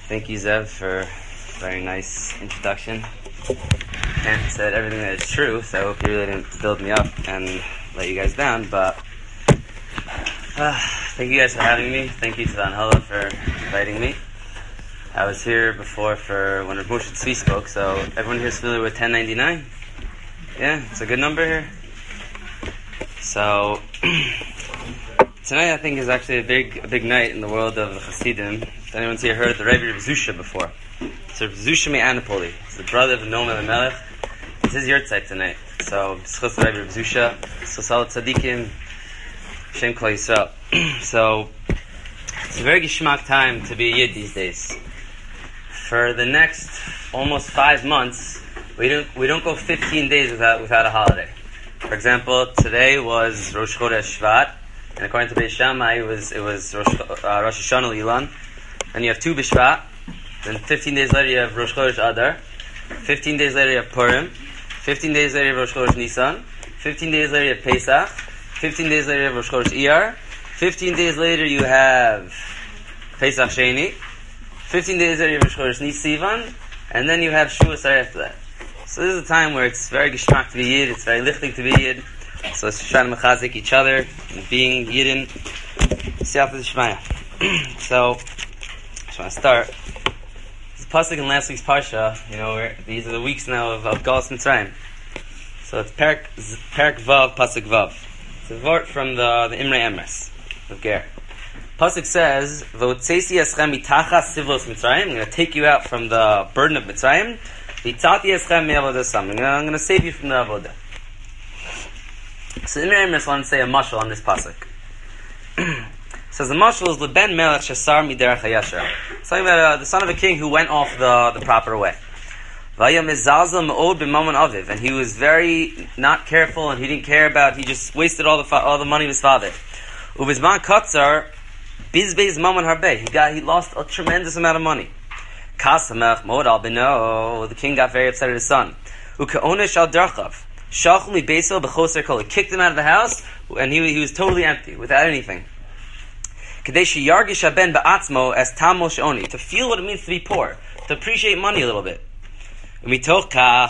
Thank you, Zev, for a very nice introduction. And said everything that is true, so I hope you really didn't build me up and let you guys down, but thank you guys for having me. Thank you to the Anhala for inviting me. I was here before for when Rav Moshe Tzvi spoke, so everyone here is familiar with 1099? Yeah, it's a good number here. So tonight I think is actually a big night in the world of the Hasidim. If anyone's here heard of the Rebbe Rav Zusha before. So Rav Zusha Me'Anapoli. He's the brother of Noam Elimelech. It's his yahrzeit tonight. So B'schus the Rebbe Rav Zusha, Sosal Tzadikim, Shem Kol Yisrael. So it's a very geschmack time to be a Yid these days. For the next almost 5 months, we don't go 15 days without a holiday. For example, today was Rosh Chodesh Shvat, and according to Beis Shammai, it was Rosh Hashanah Ilan. Then you have Tu B'Shvat. Then 15 days later you have Rosh Chodesh Adar. 15 days later you have Purim. 15 days later you have Rosh Chodesh Nisan. 15 days later you have Pesach. 15 days later you have Rosh Chodesh Iyar. 15 days later you have Pesach Sheni. 15 days later you have Rosh Chodesh Sivan. And then you have Shavuos right after that. So this is a time where it's very geschmack to be Yid. It's very lichtig to be Yid. So let's try to mechazik each other and being Yidin. Siyata D'Shmaya. So I just want to start. This pasuk in last week's parsha. These are the weeks now of Galus Mitzrayim. So it's Perak Vav, pasuk Vav. It's a vort from the Imre Emres of Ger. Pasuk says, "V'otzesi eschem mitachas sivlos Mitzrayim." I'm going to take you out from the burden of Mitzrayim. V'tzati eschem me'avodah sam. I'm going to save you from the avodah. So Imre Emres wants to say a mashal on this pasuk. Says the mashal is Leben Melech Shasar Miderech Hayashar. It's talking about the son of a king who went off the proper way. Vayam Mizalzel Me'od B'Mammon Aviv, and he was very not careful, and he didn't care about. He just wasted all the money of his father. Uvizman Katzar Bizbeiz Mammon Harbeh. He lost a tremendous amount of money. Kasamech Me'od Al Beno. The king got very upset at his son. Ukeonesh Al Darchav. Shachli Beisel B'Choser Kol. He kicked him out of the house, and he was totally empty, without anything. Kadeshi Yargish Haben Ba'atzmo as Tamo Shoni, to feel what it means to be poor, to appreciate money a little bit. And from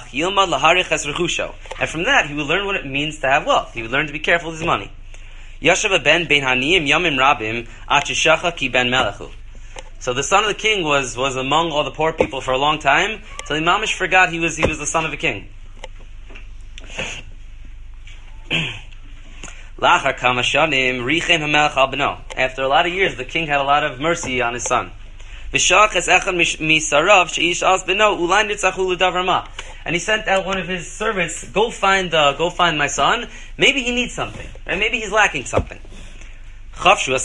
that, he would learn what it means to have wealth. He would learn to be careful with his money. Yashav ben Haniyim Yamim Rabim Achishacha Ki Ben Melechu. So the son of the king was among all the poor people for a long time, till the mamish forgot he was the son of a king. After a lot of years, the king had a lot of mercy on his son. And he sent out one of his servants, go find my son. Maybe he needs something, and maybe he's lacking something. He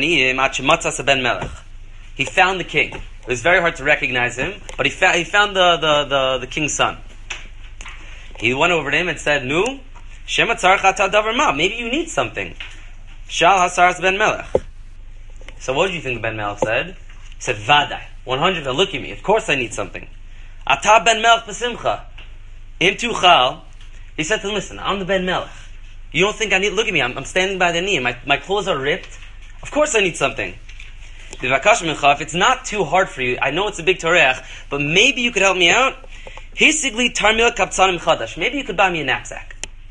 found the king. It was very hard to recognize him, but he found the king's son. He went over to him and said, "Nu, Shema tzarcha davar ma. Maybe you need something." Shal hasaras ben melech. So what did you think the ben melech said? He said, "Vaday, 100%. Look at me. Of course I need something." Ata ben melech b'simcha. Im tuchal. He said to him, "Listen, I'm the ben melech. You don't think I need? Look at me. I'm standing by the knee. My clothes are ripped. Of course I need something. If it's not too hard for you, I know it's a big torech, but maybe you could help me out. Hisigli tarmil kaptzanim chadash. Maybe you could buy me a knapsack."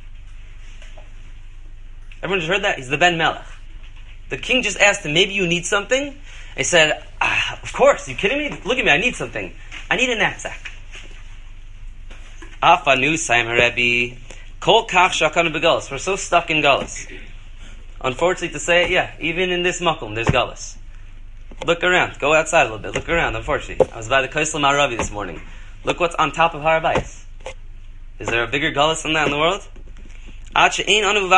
Everyone just heard that? He's the Ben Melech. The king just asked him, maybe you need something? He said, of course, you kidding me? Look at me, I need something. I need a knapsack. Afanu Saim Harebi, Kol Kach Shakanu Begalus. We're so stuck in Galus. Unfortunately to say it, yeah, even in this makom, there's Galus. Look around, go outside a little bit, look around, unfortunately. I was by the Kaisel Maravi this morning. Look what's on top of Har Bayis. Is there a bigger Galus than that in the world? We're in such a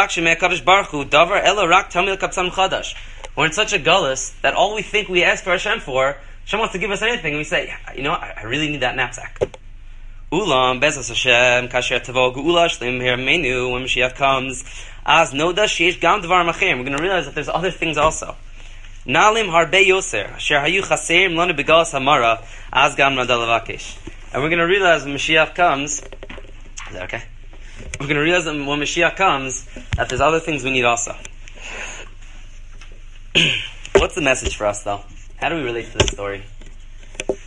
gullus that all we think we ask for Hashem for, Hashem wants to give us anything, and we say, I really need that knapsack. Ulam, Bezos Hashem, Kasher Tavo, Geula Shlim, here menu, when Mashiach comes, As Noda Sheish Gam Devar Machim, we're going to realize that there's other things also. Nalim Harbe Yoser, Asher Hayu Chaserim, Lona Begalas Hamara, As Gam Nadalavakish. And we're going to realize when Mashiach comes, is that okay? We're going to realize that when Mashiach comes, that there's other things we need also. What's the message for us, though? How do we relate to this story?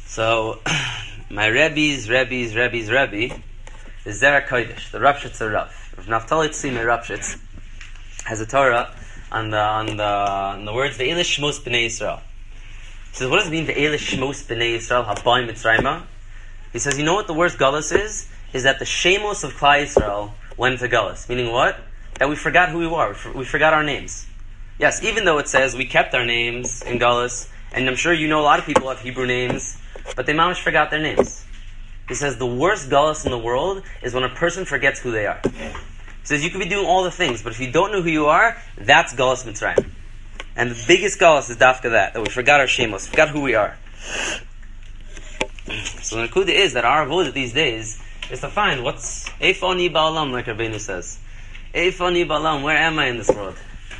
So, my Rebbe's Rebbe is Zera Kodesh, the Rapshitzer Rav. Rav Naftali Tzimei Rapshitz has a Torah on the words Ve'ele Shmos B'nai Yisrael. He says, what does it mean Ve'ele Shmos B'nai Yisrael Habayim Mitzrayma? He says, you know what the word Galus is? Is that the Shemos of Klal Yisrael went to Galus. Meaning what? That we forgot who we were. We forgot our names. Yes, even though it says we kept our names in Galus, and I'm sure you know a lot of people have Hebrew names, but they mamish forgot their names. He says the worst Galus in the world is when a person forgets who they are. He says you could be doing all the things, but if you don't know who you are, that's Galus Mitzrayim. And the biggest Galus is dafka that we forgot our shemos, forgot who we are. So the Nakuda is that our avodah these days is to find what's Eifoni Ba'alam, like Rabbeinu says. Eifoni Ba'alam, where am I in this world?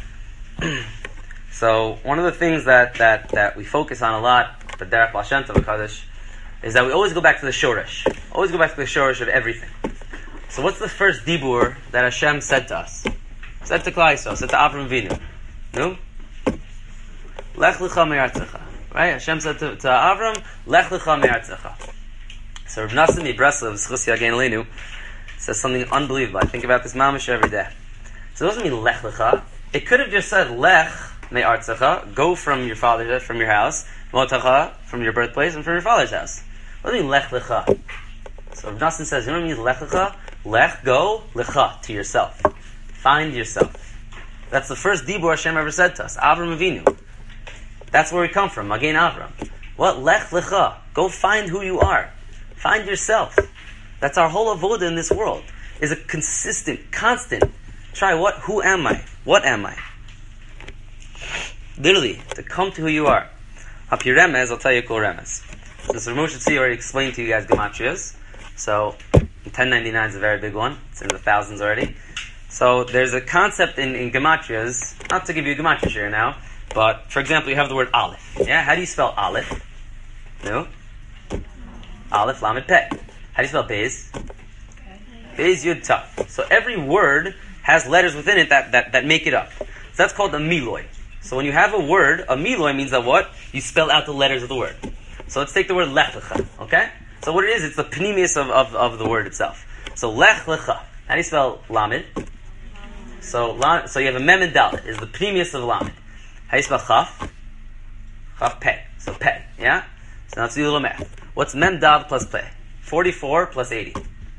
So one of the things that we focus on a lot, the Derech Baal Shem Tov HaKadosh, is that we always go back to the Shoresh. Always go back to the Shoresh of everything. So what's the first dibur that Hashem said to us? Said to Klal Yisrael, said to Avram Avinu. No? Lech lecha me'artzecha. Right? Hashem said to Avram, Lech lecha me'artzecha. So Rav Nassim Ibreslov, Zchus Yagein Leinu, says something unbelievable. I think about this mamash every day. So it doesn't mean Lech lecha. It could have just said Lech me'artzecha, go from your father's, from your house, Motacha, from your birthplace, and from your father's house. What does it mean Lech lecha? So Rav Nassim says, you know what it means Lech lecha? Lech, go, lecha, to yourself. Find yourself. That's the first dibur Hashem ever said to us. Avram Avinu. That's where we come from, Magen Avram. What? Lech lecha. Go find who you are. Find yourself. That's our whole avodah in this world. Is a consistent, constant. Try what? Who am I? What am I? Literally, to come to who you are. Hapi remez, I'll tell you a cool remez. This Rav Moshe Tzvi already explained to you guys gematrias. So, 1099 is a very big one. It's in the thousands already. So, there's a concept in gematrias, not to give you a gematria share now, but, for example, you have the word Aleph. Yeah? How do you spell Aleph? No? Aleph, Lamed, Peh. How do you spell Bez? Bez, Yud, Tav. So every word has letters within it that make it up. So that's called a miloi. So when you have a word, a miloi means that what? You spell out the letters of the word. So let's take the word Lech Lecha, okay? So what it is, it's the pnimius of the word itself. So Lech Lecha. How do you spell Lamed? So you have a Mem and Dalet, is the pnimius of Lamed. How do you spell Chaf? Chaf Peh. So Peh, yeah? So now let's do a little math. What's Mem Dav plus Peh? 44 plus 80.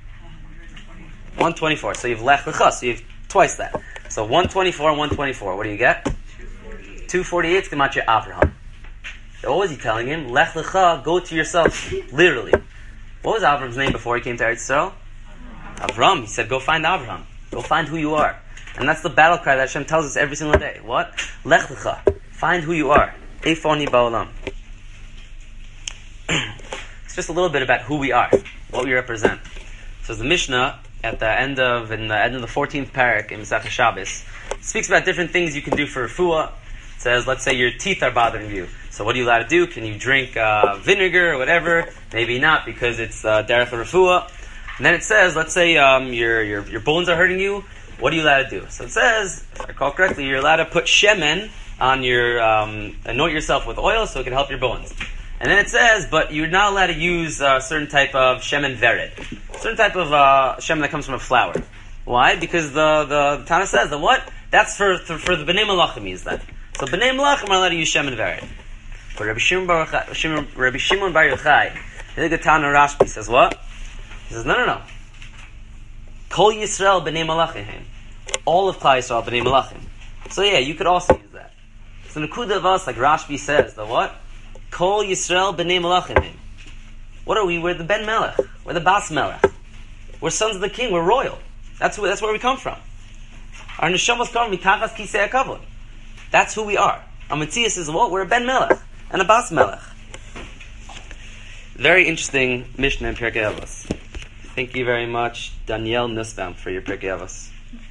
124. So you have Lech Lecha, so you have twice that. So 124 and 124. What do you get? 248 is Gematria Avraham. So what was he telling him? Lech Lecha, go to yourself. Literally. What was Avram's name before he came to Eretz Yisrael? Avram. He said, go find Avraham. Go find who you are. And that's the battle cry that Hashem tells us every single day. What? Lech Lecha. Find who you are. Eifoni Ba'olam. It's just a little bit about who we are, what we represent. So the Mishnah at the end of the 14th parak in Masechah Shabbos speaks about different things you can do for refuah. It says, let's say your teeth are bothering you. So what are you allowed to do? Can you drink vinegar or whatever? Maybe not because it's derech refuah. And then it says, let's say your bones are hurting you. What are you allowed to do? So it says, if I recall correctly, you're allowed to put shemen on your anoint yourself with oil so it can help your bones. And then it says, but you're not allowed to use a certain type of shemen vered. Certain type of shemen that comes from a flower. Why? Because the Tana says that what? That's for the Bnei Malachim is that. So Bnei Malachim are allowed to use shemen vered. But Rabbi Shimon Bar Yochai, the Tana Rashbi says what? He says, no. Kol Yisrael Bnei Malachim. All of Klal Yisrael Bnei Malachim. So yeah, you could also use that. So Nekuda of us, like Rashbi says, the what? Kol Yisrael B'nei Melachim. What are we? We're the Ben Melech. We're the Bas Melech. We're sons of the king. We're royal. That's where we come from. Our neshamos come mitachas kisei hakavod. That's who we are. Our Matthias is what? We're a Ben Melech and a Bas Melech. Very interesting Mishnah in Pirkei Avos. Thank you very much, Danielle Nussbaum, for your Pirkei Avos.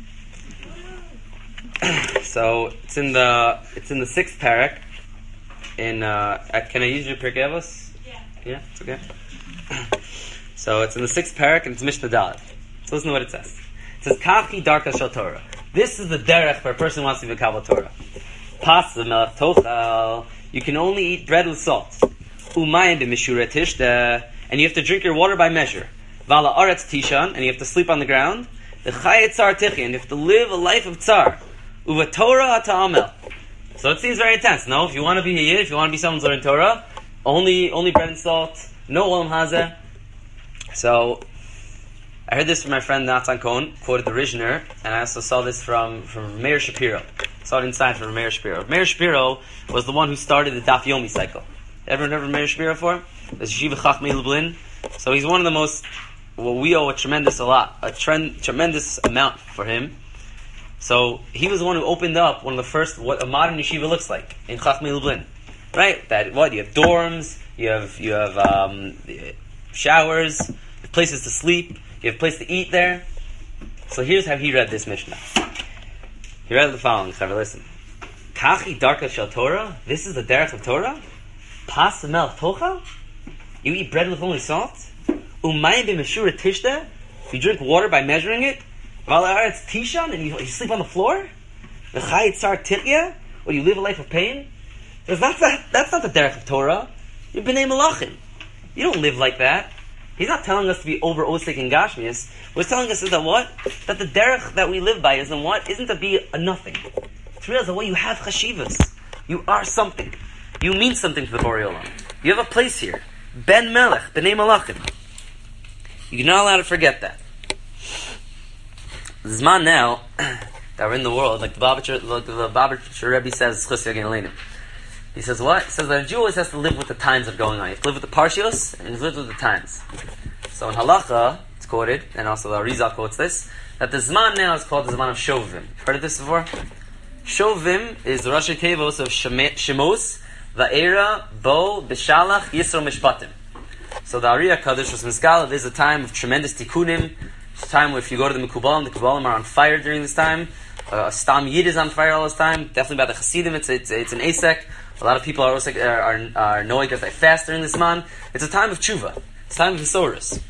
So it's in the 6th parak. Can I use your Pirkei Avos? Yeah, it's okay. So it's in the 6th parak and it's Mishnah Dalet. So listen to what it says. It says, Kavchi Darka Shel Torah. This is the derech for a person who wants to be a Kabbalah Torah. Pas melech tochal. You can only eat bread with salt. Umayim b'mishura tishta, and you have to drink your water by measure. Vala aretz tishan, and you have to sleep on the ground. The chayet tzar tichi, and you have to live a life of tzar. Uva Torah ta'amel. So it seems very intense. No, if you want to be a yid, if you want to be someone who's learning Torah, only bread and salt, no olam hazeh. So I heard this from my friend Nathan Cohen, quoted the Rishner, and I also saw this from Meir Shapiro. Saw it inside from Meir Shapiro. Meir Shapiro was the one who started the Daf Yomi cycle. Everyone heard of Meir Shapiro before? There's Yeshiva Chachmei Lublin. So he's one of the most, well, we owe a tremendous amount for him. So he was the one who opened up one of the first, what a modern yeshiva looks like in Chachmei Lublin, right? That what you have dorms, you have showers, places to sleep, you have a place to eat there. So here's how he read this Mishnah. He read the following. So listen, Kachi darka shel Torah. This is the derech of Torah. Pas melch tocha. You eat bread with only salt. Umayim b'meshura tishta. You drink water by measuring it. It's tishan, and you sleep on the floor. The chayit tzar tichya, or you live a life of pain. That's not the derech of Torah. You're b'nei malachim. You don't live like that. He's not telling us to be over osik and gashmias. What he's telling us is that what? That the derech that we live by isn't what? Isn't to be a nothing. It's real that what you have chashivas. You are something. You mean something to the Borei Olam. You have a place here. Ben Melech, b'nei malachim. You're not allowed to forget that. Zman now that we're in the world, like the Babich Rebbe says, he says what? He says that a Jew always has to live with the times that are going on. You have to live with the parshios and you live with the times. So in Halacha, it's quoted, and also the Arizal quotes this, that the Zman now is called the Zman of Shovim. You've heard of this before? Shovim is the Rashi Tevos of Shemos, Va'era, Bo, Bishalach, Yisro Mishpatim. So the Ariya Kaddish was Mizkala, there's a time of tremendous tikkunim. It's a time where if you go to the Mekubalim are on fire during this time. Stam Yid is on fire all this time. Definitely by the Hasidim, it's an Asek. A lot of people are knowing because they fast during this man. It's a time of tshuva. It's a time of Hisoris.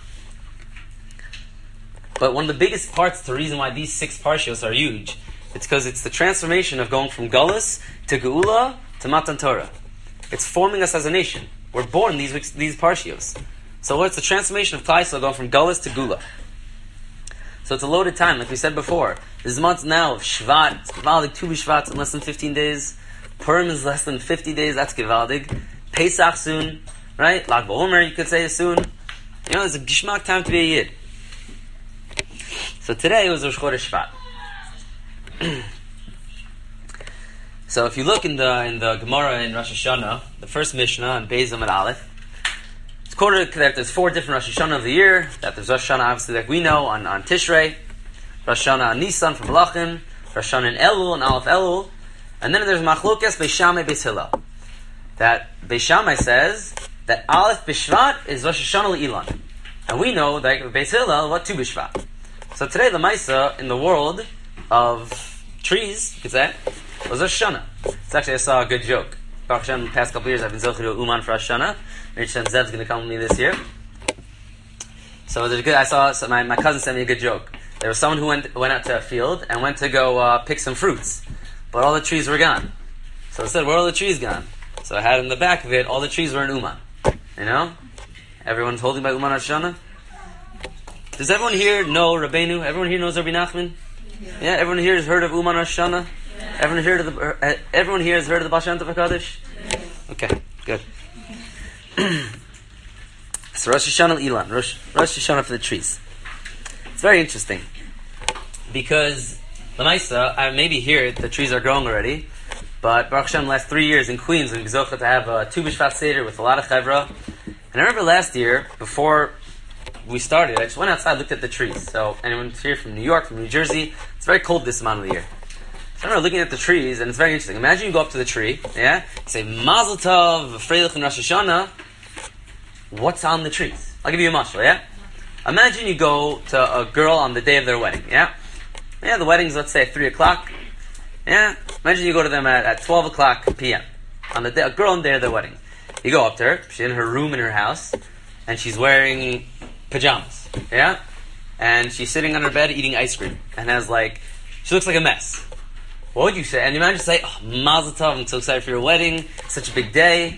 But one of the biggest parts, the reason why these 6 parshios are huge, it's because it's the transformation of going from Galus to Geula to Matan Torah. It's forming us as a nation. We're born these parshios. So what's the transformation of Klal Yisrael going from Galus to Geula? So it's a loaded time, like we said before. This month now of Shvat, it's Givaldig, Tu B'Shvat in less than 15 days. Purim is less than 50 days, that's Givaldig. Pesach soon, right? Lag BaOmer, you could say soon. You know, it's a Gishmak time to be a Yid. So today was Rosh Chodesh Shvat. So if you look in the Gemara in Rosh Hashanah, the first Mishnah in Beis Amud Aleph, it's quoted that there's 4 different Rosh Hashanah of the year, that there's Rosh Hashanah obviously like we know on Tishrei, Rosh Hashanah on Nisan for Malachim, Rosh Hashanah in Elul and Aleph Elul, and then there's Machlokes Beis Shammai Beis Hillel. That Beis Shammai says that Aleph B'Shvat is Rosh Hashanah Le'ilan. And we know that Beis Hillel, what Tu B'Shvat. So today the Maisa in the world of trees, you could say, was Rosh Hashanah. It's actually, I saw a good joke. Baruch Hashem, the past couple of years I've been zochid to Uman for Rosh Hashanah. Rich Zev's going to come with me this year. So there's good. I saw my cousin sent me a good joke. There was someone who went out to a field and went to go pick some fruits, but all the trees were gone. So I said, "Where are all the trees gone?" So I had in the back of it, all the trees were in Uman. You know, everyone's holding by Uman Rosh Hashanah. Does everyone here know Rabbeinu? Everyone here knows Rabbi Nachman? Yeah. Everyone here has heard of Uman Rosh Hashanah? Yeah. Everyone here has heard of the Baal Shem Tov HaKadosh? Yeah. Okay, good. So Rosh Hashanah Ilan, Rosh Hashanah for the trees. It's very interesting because Lamaisa, maybe here the trees are growing already, but Baruch Hashem, the last 3 years in Queens, we Gezocha to have a Tu B'Shvat Seder with a lot of chevra. And I remember last year, before we started, I just went outside, looked at the trees. So anyone here from New York, from New Jersey, it's very cold this amount of the year. So I remember looking at the trees, and it's very interesting. Imagine you go up to the tree, yeah, say Mazel Tov, Freilich and Rosh Hashanah. What's on the trees? I'll give you a mashal, yeah? Imagine you go to a girl on the day of their wedding, yeah? Yeah, the wedding's, let's say, at 3 o'clock. Yeah? Imagine you go to them at 12 o'clock p.m. on the day, a girl on the day of their wedding. You go up to her, she's in her room in her house, and she's wearing pajamas, yeah? And she's sitting on her bed eating ice cream, and she looks like a mess. What would you say? And you imagine say, "Oh, Mazel Tov, I'm so excited for your wedding, such a big day."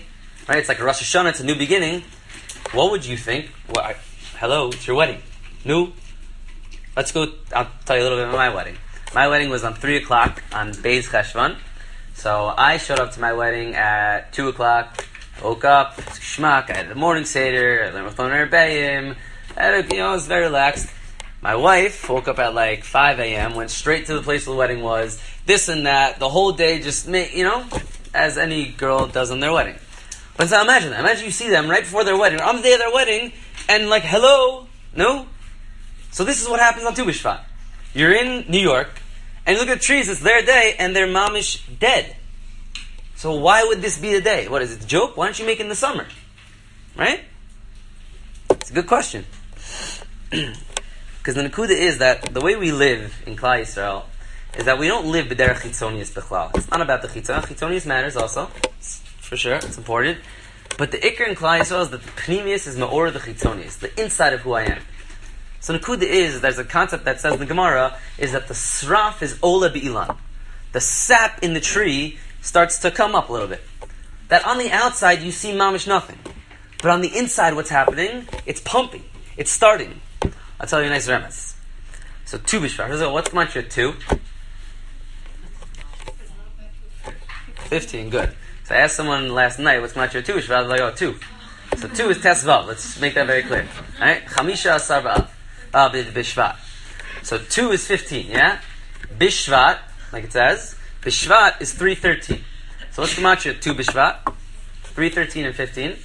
Right? It's like a Rosh Hashanah, it's a new beginning. What would you think? Well, hello, it's your wedding. New? Let's go, I'll tell you a little bit about my wedding. My wedding was on 3 o'clock on Beis Cheshvan. So I showed up to my wedding at 2 o'clock, woke up, shmak, I had the morning seder, I learned with Rebbeim, it was very relaxed. My wife woke up at like 5 a.m., went straight to the place where the wedding was, this and that, the whole day just, as any girl does on their wedding. But now imagine that. Imagine you see them right before their wedding, or on the day of their wedding, and like, hello? No? So this is what happens on Tu B'Shvat. You're in New York, and you look at the trees, it's their day, and they're mamish dead. So why would this be the day? What is it, a joke? Why don't you make it in the summer? Right? It's a good question. Because the Nakuda is that the way we live in Klal Yisrael is that we don't live b'derech chitzonius b'chlal. It's not about the chitzonius. Chitzonius matters also, for sure, it's important. But the ikar in Klal Yisrael is that the pnimius is ma'or the chitzonius, the inside of who I am. So Nakuda is, there's a concept that says in the Gemara, is that the sraf is ola bi'ilan. The sap in the tree starts to come up a little bit. That on the outside you see mamish nothing. But on the inside what's happening? It's pumping. It's starting. I'll tell you a nice remez. So Tu B'Shvat. What's Gematria 2? 15, good. So I asked someone last night, what's Gematria 2 B'Shvat? I was like, 2. So 2 is Tesvav. Let's make that very clear. Alright? Chamisha Asar B'Shvat. So 2 is 15, yeah? B'Shvat, like it says, B'Shvat is 313. So what's Gematria 2 B'Shvat? 313 and 15.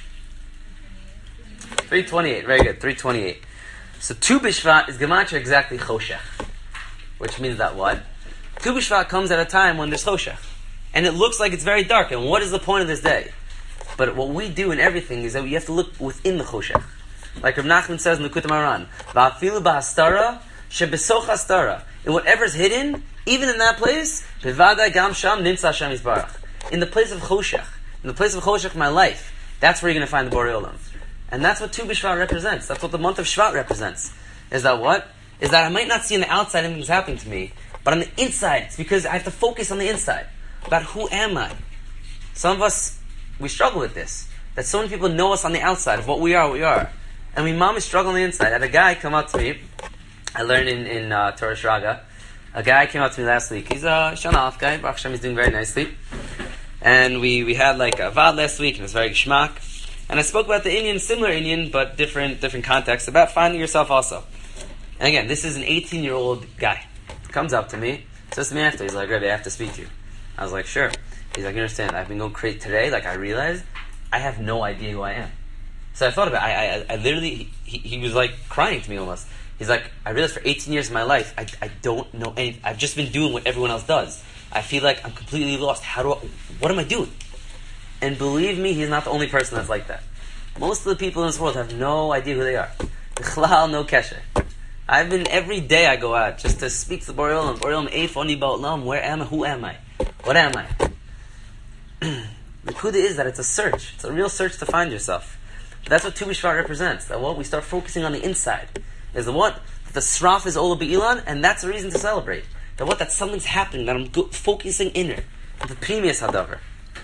328, very good, 328. So Tu B'Shvat is Gematria exactly Choshech. Which means that what? Tu B'Shvat comes at a time when there's Choshech. And it looks like it's very dark. And what is the point of this day? But what we do in everything is that we have to look within the Choshech. Like Rav Nachman says in the Likutei Moharan, Va'afilu ba'hastara shebesoch hastara. In whatever's hidden, even in that place, bevadai gam sham nimtza Hashem yisbarach. In the place of Choshech, in the place of Choshech, my life, that's where you're going to find the Borei Olam. And that's what Tu B'Shvat represents. That's what the month of Shvat represents. Is that what? Is that I might not see on the outside anything's happening to me, but on the inside, it's because I have to focus on the inside. About who am I? Some of us, we struggle with this. That so many people know us on the outside of what we are. And we mamish struggle on the inside. I had a guy come up to me, I learned in Torah Shraga, a guy came up to me last week. He's a Shana Alf guy, Baruch Hashem, he's doing very nicely. And we had like a Vad last week, and it was very geshmak. And I spoke about the Indian, similar Indian, but different context, about finding yourself also. And again, this is an 18-year-old guy. Comes up to me, says to me after, he's like, Rebbe, I have to speak to you. I was like, sure. He's like, you understand, I've been going crazy today, like I realized, I have no idea who I am. So I thought about it, I literally, he was like crying to me almost. He's like, I realized for 18 years of my life, I don't know anything. I've just been doing what everyone else does. I feel like I'm completely lost. What am I doing? And believe me, he's not the only person that's like that. Most of the people in this world have no idea who they are. B'chlal, no kesher. I've been, every day I go out just to speak to the Borei Olam. Borei Olam, eif oni ba'olam, where am I? Who am I? What am I? The kuda is that it's a search. It's a real search to find yourself. But that's what Tu B'Shvat represents. That what we start focusing on the inside. Is that the sraf is ola be'ilan, and that's a reason to celebrate. That something's happening, that I'm focusing inner. The previous hadavar.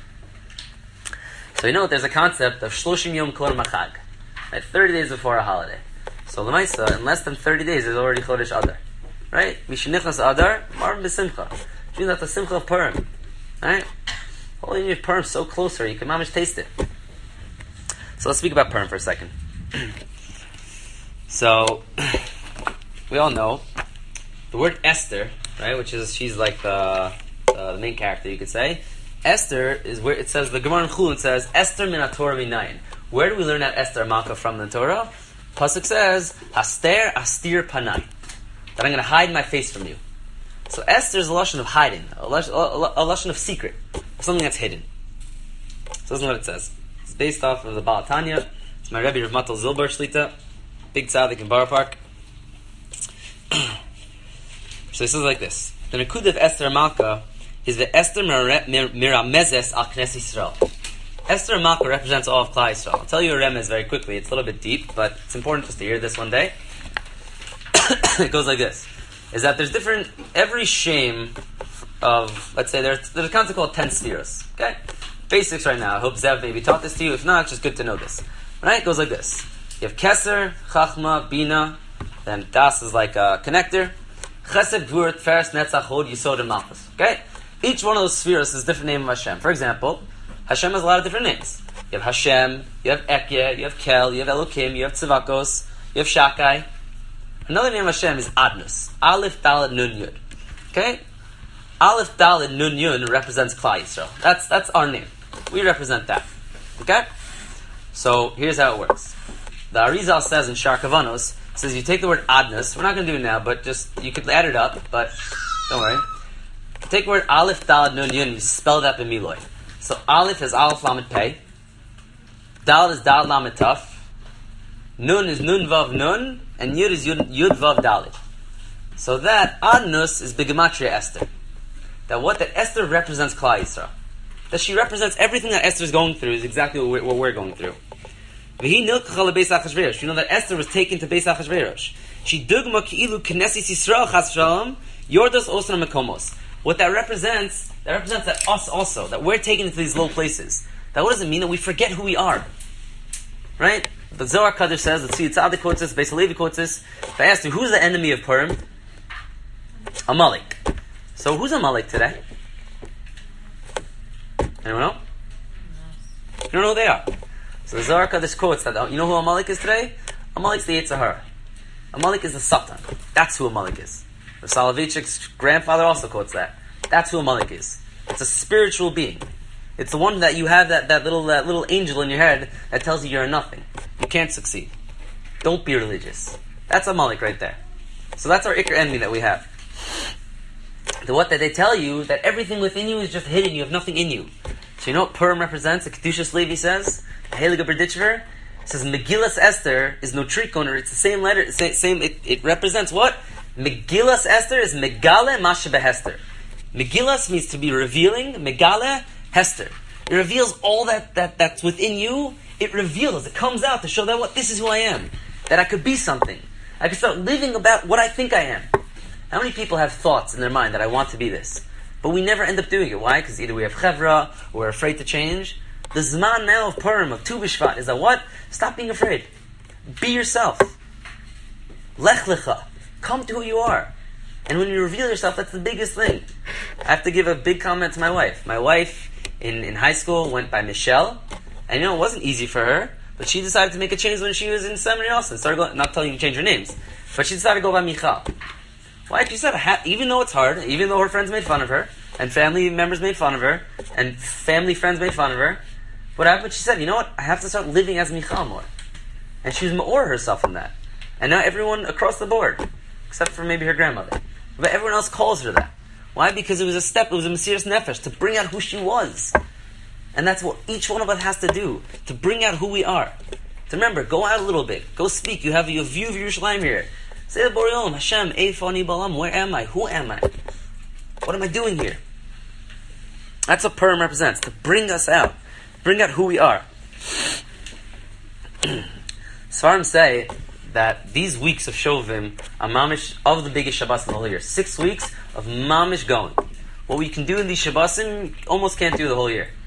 So there's a concept of Shloshim Yom Kol Machag. Right? 30 days before a holiday. So L'maisa, in less than 30 days, there's already Chodesh Adar. Right? Mishenichnas Adar, Marv B'Simcha. Which means that's the Simcha of Purim. Right? Holding your Purim so closer, you can mamish taste it. So let's speak about Purim for a second. So, we all know the word Esther, right? She's like the main character, you could say. Esther is where it says, the Gemara in Chulin says, Esther min HaTorah minayin. Where do we learn that Esther Malka from the Torah? Pasuk says, Haster astir panai. That I'm going to hide my face from you. So Esther is a lashon of hiding, a lashon of secret, of something that's hidden. So this is what it says. It's based off of the Baal Tanya. It's my Rebbe Rav Matal Zilber Shlita, big tzaddik in Borough Park. So it says like this. The Nekuda of Esther Malka is the Esther Miramezes al Knes Yisrael. Esther Malka represents all of Klal Yisrael. I'll tell you a remez very quickly. It's a little bit deep, but it's important just to hear this one day. It goes like this. Is that there's every shame of, let's say, there's a concept called 10 spheres. Okay? Basics right now. I hope Zev maybe taught this to you. If not, it's just good to know this. Right? It goes like this. You have Keser, Chachma, Bina, then Das is like a connector. Chesed, Gvur, Tferes, Netzach, Hod, Yisod, and Malchus. Okay? Each one of those spheres is a different name of Hashem. For example, Hashem has a lot of different names. You have Hashem, you have Ekye, you have Kel, you have Elokim, you have Tzivakos, you have Shakai. Another name of Hashem is Adnus. Aleph, Dalet, Nun, Yud. Okay? Aleph, Dalet, Nun, Yud represents Klal Yisrael. That's our name. We represent that. Okay? So, here's how it works. The Arizal says in Shar Kavanos, says you take the word Adnus, we're not going to do it now, but just, you could add it up, but don't worry. Take the word Aleph, Dalet, Nun, Yud, and you spell that b'miloy. So, Aleph is Aleph, Lamed, Pei. Dalet is Dalet, Lamed, Taf. Nun is Nun, Vav, Nun. And Yud is Yud, Vav, Dalet. So that Adnus is B'gematria Esther. That Esther represents Klal Yisrael. That she represents everything that Esther is going through is exactly what we're going through. You know that Esther was taken to Beis Achashverosh. She dugma ki'ilu knesses Yisrael chas shalom yordos osna mekomos. What that represents that us also, that we're taken into these low places. That what does it mean? That we forget who we are. Right? The Zohar Kadosh says, the Tzvi Tzadik quotes this, Beis Halevi quotes this. If I asked you, who's the enemy of Purim? Amalek. So who's Amalek today? Anyone know? You don't know who they are. So the Zohar Kadosh quotes that, you know who Amalek is today? Amalek's the Yetzer Hara. Amalek is the Satan. That's who Amalek is. The Soloveitchik's grandfather also quotes that. That's who Amalek is. It's a spiritual being. It's the one that you have that little angel in your head that tells you you're nothing. You can't succeed. Don't be religious. That's Amalek right there. So that's our Iker enemy that we have. That they tell you that everything within you is just hidden. You have nothing in you. So you know what Purim represents? The Kedushas Levi says, the Heilige Berditchever says Megillas Esther is no trikoner. It's the same letter. It represents what? Megillas Esther is Megale Mashe Behester. Megillas means to be revealing. Megale Hester. It reveals all that's within you. It reveals. It comes out to show that this is who I am. That I could be something. I could start living about what I think I am. How many people have thoughts in their mind that I want to be this? But we never end up doing it. Why? Because either we have chevra, or we're afraid to change. The Zman now of Purim, of Tu B'Shvat, is that what? Stop being afraid. Be yourself. Lech lecha. Come to who you are. And when you reveal yourself, that's the biggest thing. I have to give a big comment to my wife. My wife, in high school, went by Michelle. And it wasn't easy for her. But she decided to make a change when she was in seminary also. Not telling you to change her names. But she decided to go by Michal. Why? She said, even though it's hard, even though her friends made fun of her, and family members made fun of her, and family friends made fun of her, what happened? She said, you know what? I have to start living as Michal more. And she was ma'or herself in that. And now everyone across the board, except for maybe her grandmother, but everyone else calls her that. Why? Because it was a Mesiras Nefesh, to bring out who she was. And that's what each one of us has to do, to bring out who we are. To remember, go out a little bit, go speak, you have a view of Yerushalayim here. Say the Borei Olam, Hashem, Eifani Balam, where am I? Who am I? What am I doing here? That's what Purim represents, to bring us out. Bring out who we are. Sfarim say that these weeks of Shovim are mamish of the biggest Shabbos in the whole year. 6 weeks of mamish going. What we can do in these Shabbosim, almost can't do the whole year.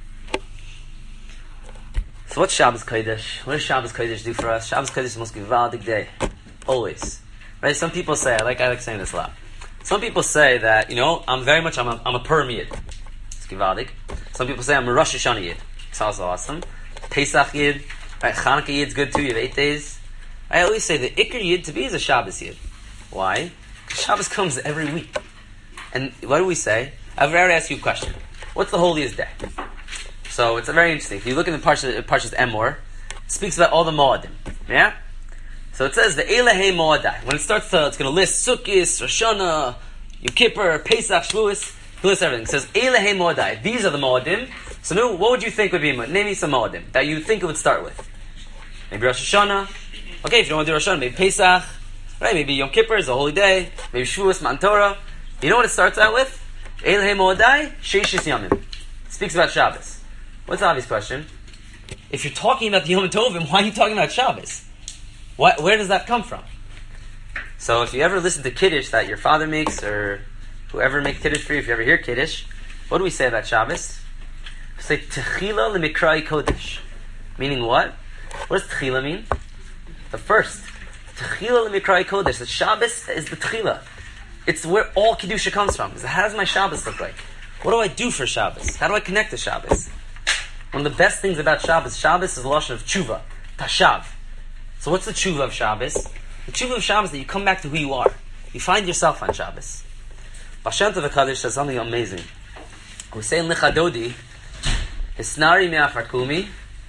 So what's Shabbos Kodesh? What does Shabbos Kodesh do for us? Shabbos Kodesh is the most gewaldig day. Always. Right? Some people say, I like saying this a lot. Some people say that, I'm a Purim Yid. It's gewaldig. Some people say I'm a Rosh Hashanah Yid. It's also awesome. Pesach Yid. Right? Chanukah Yid's good too. You have 8 days. I always say the Iker Yid to be is a Shabbos Yid. Why? Because Shabbos comes every week. And what do we say? I've already asked you a question. What's the holiest day? So it's very interesting. If you look in the Parshas Emor, it speaks about all the Moadim. Yeah? So it says the Elahei Moadai. When it starts it's going to list Sukkot, Rosh Hashanah, Yom Kippur, Pesach, Shavuos. It lists everything. It says Elahei Moadai. These are the Moadim. So now, what would you think would be? Name me some Moadim that you think it would start with. Maybe Rosh Hashanah. Okay, if you don't want to do Rosh Hashanah, maybe Pesach. Right? Maybe Yom Kippur is a holy day. Maybe Shavuos, Matan Torah. You know what it starts out with? Elahei Moadai, Sheishis Yamim. It speaks about Shabbos. What's the obvious question? If you're talking about the Yom Tovim, why are you talking about Shabbos? Where does that come from? So if you ever listen to Kiddush that your father makes, or whoever makes Kiddush for you, if you ever hear Kiddush, what do we say about Shabbos? Say Techila Lemikrai Kodesh. Meaning what? What does Techila mean? The first. Techila Lemikrai Kodesh. The Shabbos is the Techila. It's where all Kedusha comes from. How does my Shabbos look like? What do I do for Shabbos? How do I connect to Shabbos? One of the best things about Shabbos is the lashon of tshuva, tashav. So what's the tshuva of Shabbos? The tshuva of Shabbos is that you come back to who you are. You find yourself on Shabbos. Baal Shem Tov HaKadosh says something amazing. We say in Lichadodi, Hisnari me'afar kumi,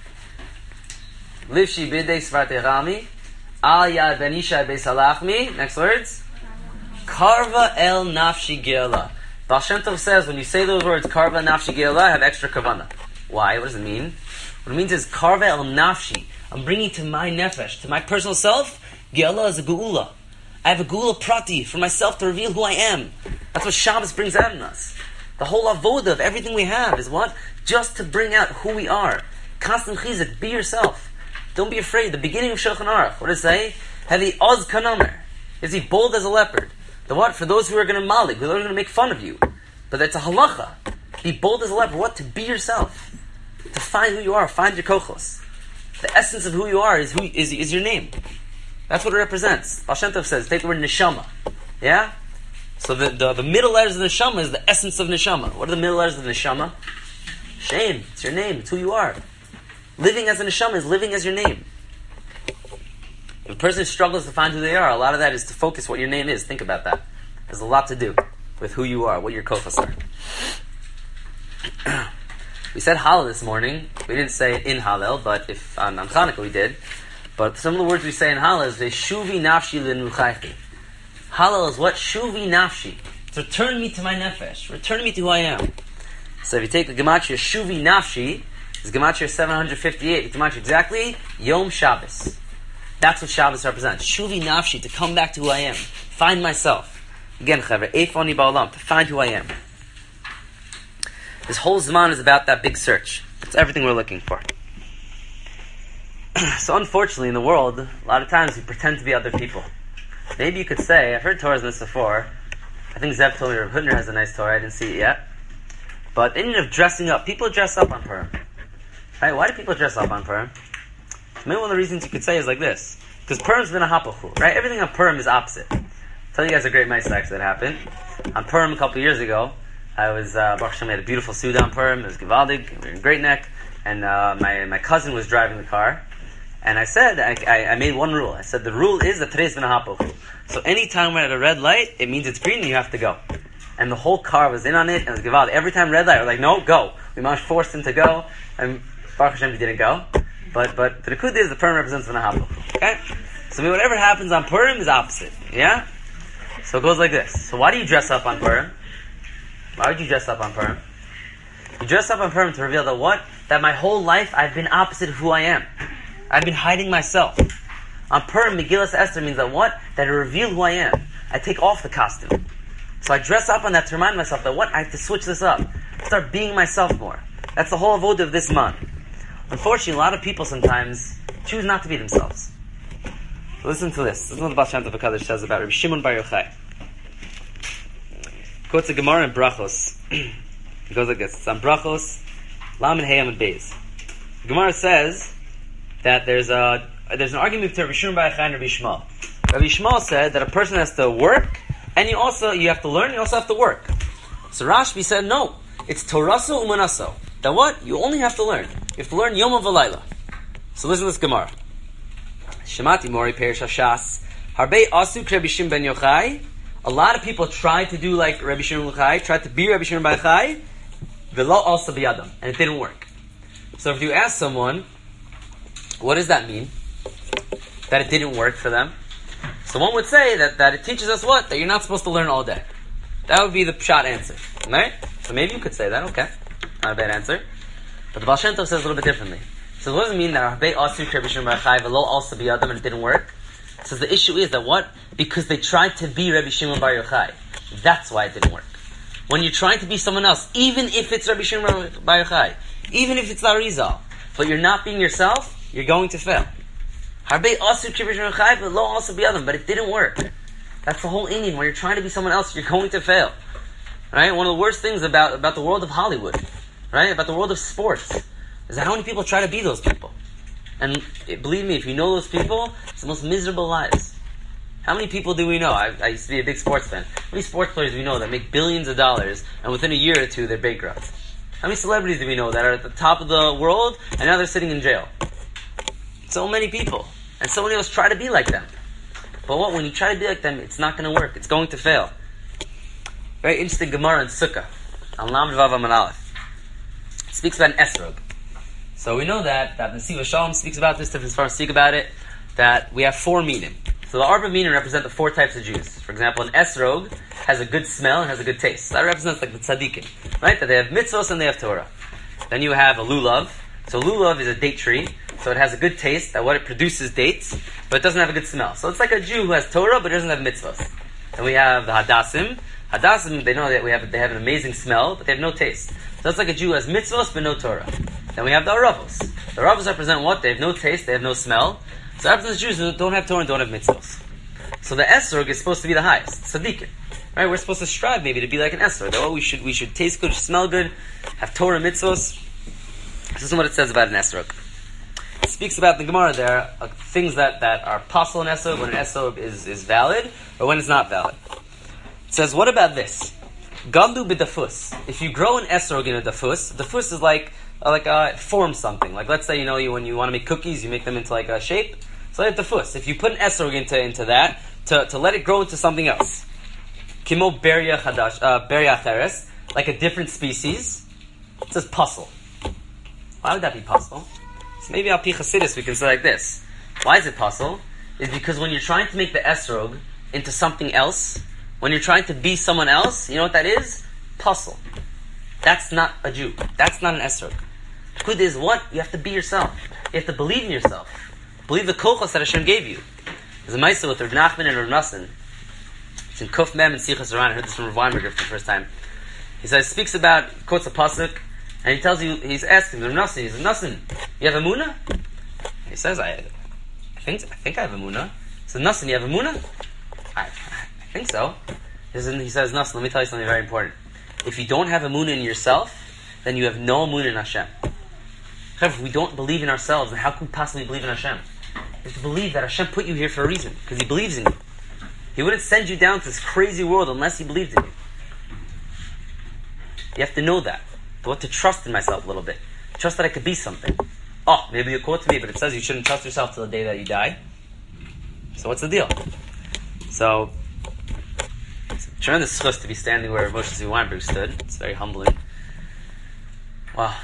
Livshi bidei svarte rami, Al yad benisha beis halachmi. Next words. Karva el nafshi ge'ala. Baal Shem Tov says when you say those words, Karva nafshi ge'ala, have extra kavanah. Why? What does it mean? What it means is Karva el nafshi. I'm bringing to my nefesh, to my personal self, ge'ala is a geula. I have a geula prati for myself to reveal who I am. That's what Shabbos brings out in us. The whole avoda of everything we have is what? Just to bring out who we are. Constant chizuk, be yourself. Don't be afraid. The beginning of Shulchan Aruch, what does it say? Hevi oz kanamer. Is he bold as a leopard? The what? For those who are going to malik, who are going to make fun of you. But that's a halacha. Be bold as a leopard. What? To be yourself. To find who you are. Find your kochos. The essence of who you are is your name. That's what it represents. Baal Shem Tov says, take the word neshama. Yeah? So the middle letters of neshama is the essence of neshama. What are the middle letters of neshama? Shame. It's your name. It's who you are. Living as a neshama is living as your name. If a person struggles to find who they are, a lot of that is to focus what your name is. Think about that. There's a lot to do with who you are, what your kochos are. We said Hallel this morning. We didn't say it in Hallel, but if on Chanukah we did. But some of the words we say in Hallel is Shuvi nafshi l'nuchaychi. Hallel is what? Shuvi nafshi. It's return me to my nefesh. Return me to who I am. So if you take the Gematria Shuvi nafshi, it's Gematria 758. It's Gematria exactly Yom Shabbos. That's what Shabbos represents. Shuvi nafshi, to come back to who I am. Find myself. Again, Chaver, Eifoni ba'olam, to find who I am. This whole Zman is about that big search. It's everything we're looking for. So unfortunately, in the world, a lot of times we pretend to be other people. Maybe you could say, I've heard Torahs on this before. I think Zev told me Rav Hutner has a nice Torah. I didn't see it yet. But the Indian of dressing up. People dress up on Purim. Right? Why do people dress up on Purim? Maybe one of the reasons you could say is like this. Because Purim's been a hapachu, right? Everything on Purim is opposite. I'll tell you guys a great Ma'aseh actually that happened. On Purim a couple of years ago, I was, Baruch Hashem, we had a beautiful Suda on Purim. It was Givaldig. We were in Great Neck. And my cousin was driving the car. And I said, I made one rule. I said, the rule is that today's been a hapachu. So anytime we're at a red light, it means it's green and you have to go. And the whole car was in on it, and it was Givaldig. Every time red light, we're like, no, go. We managed forced him to go. And Baruch Hashem, he didn't go. But the Nakud is the Purim represents the hapachu. Okay? So whatever happens on Purim is opposite. Yeah? So it goes like this. So why do you dress up on Purim? Why would you dress up on Purim? You dress up on Purim to reveal that what? That my whole life I've been opposite of who I am. I've been hiding myself. On Purim, Megillas Esther means that what? That it revealed who I am. I take off the costume. So I dress up on that to remind myself that what? I have to switch this up. Start being myself more. That's the whole avodah of this month. Unfortunately, a lot of people sometimes choose not to be themselves. Listen to this. This is what the Baal Shem Tov HaKadosh says about Rabbi Shimon Bar Yochai. Quotes a Gemara in Brachos. It goes like this. It's on Brachos, Lamed Hey Amud Beis. The Gemara says that there's an argument between Rabbi Shimon Bar Yochai and Rabbi Shmuel. Rabbi Shmuel said that a person has to work, and you have to learn, you also have to work. So Rashbi said, no, it's Toraso Umanaso. That what? You only have to learn. You have to learn Yom V'Layla. So listen to this Gemara. Shemati Mori Perish Hashas. Harbe Asu Rabbi Shimon Ben Yochai. A lot of people tried to do like Rabbi Shimon Ben Yochai, tried to be Rabbi Shimon Ben Yochai, V'lo also biyadam, and it didn't work. So if you ask someone, what does that mean? That it didn't work for them? So one would say that it teaches us what? That you're not supposed to learn all day. That would be the pshat answer. Right? So maybe you could say that, okay. Not a bad answer. But the Baal Shem Tov says a little bit differently. So what does it mean that Rabbi Asu Rabbi Shimon Ben Yochai V'lo also biyadam and it didn't work? So the issue is that what? Because they tried to be Rabbi Shimon Bar Yochai. That's why it didn't work. When you're trying to be someone else, even if it's Rabbi Shimon Bar Yochai, even if it's Larizal, but you're not being yourself, you're going to fail. Harbe Asu Rabbi Shimon Bar Yochai V'lo also biyadam, but it didn't work. That's the whole Indian. When you're trying to be someone else, you're going to fail. Right? One of the worst things about the world of Hollywood. right? About the world of sports. Is how many people try to be those people. And believe me, if you know those people, it's the most miserable lives. How many people do we know? I used to be a big sports fan. How many sports players do we know that make billions of dollars and within a year or two they're bankrupt? How many celebrities do we know that are at the top of the world and now they're sitting in jail? So many people. And so many of us try to be like them. But what? When you try to be like them, it's not going to work. It's going to fail. Very interesting Gemara in Sukkah. On Lamed Vav Amud Aleph. It speaks about an esrog. So we know that Nesiva Shalom speaks about this, different Sfarim speak about it, that we have 4 minim. So the Arba minim represent the 4 types of Jews. For example, an esrog has a good smell and has a good taste. That represents like the tzaddikim, right? That they have mitzvos and they have Torah. Then you have a lulav. So lulav is a date tree. So it has a good taste, that what it produces dates, but it doesn't have a good smell. So it's like a Jew who has Torah, but doesn't have mitzvahs. Then we have the hadassim. Hadassim, they know that they have an amazing smell, but they have no taste. So it's like a Jew who has mitzvahs, but no Torah. Then we have the aravos. The aravos represent what? They have no taste, they have no smell. So that represents Jews who don't have Torah and don't have mitzvahs. So the esrog is supposed to be the highest, tzaddikim. Right? We're supposed to strive maybe to be like an esrog. That we should taste good, smell good, have Torah mitzvahs. This is what it says about an esrog. It speaks about the Gemara there, things that are possible in esrog, when an esrog is valid, or when it's not valid. It says, what about this? Gandu b'dafus. If you grow an esrog in a dafus is like it forms something. Like let's say, when you want to make cookies, you make them into like a shape. So like dafus. If you put an esrog into that, to let it grow into something else. Kimo beria acheres, like a different species. It says puzzle. Why would that be puzzle? So maybe al pi Chassidus we can say like this. Why is it puzzle? Is because when you're trying to make the esrog into something else, when you're trying to be someone else, you know what that is? Puzzle. That's not a Jew. That's not an esrog. Kud is what? You have to be yourself. You have to believe in yourself. Believe the kochos that Hashem gave you. There's a ma'aseh with Rav Nachman and Rav Nassan. It's in Kuf Mem and Sichas Haran. I heard this from Rav Weinberger for the first time. He quotes a pasuk, and he tells you, he's asking Rav Nassan, he says, Nassan, you have emunah? He says, I think I have emunah. He says, Nassan, you have emunah? I think so. He says, Nassan, let me tell you something very important. If you don't have emunah in yourself, then you have no emunah in Hashem. If we don't believe in ourselves, then how can we possibly believe in Hashem? You have to believe that Hashem put you here for a reason, because He believes in you. He wouldn't send you down to this crazy world unless He believed in you. You have to know that. I want to trust in myself a little bit. Trust that I could be something. Oh, maybe you quote to me, but it says you shouldn't trust yourself till the day that you die. So what's the deal? So, it's a tremendous chus to be standing where Moshe Tzvi Weinberg stood. It's very humbling. Wow.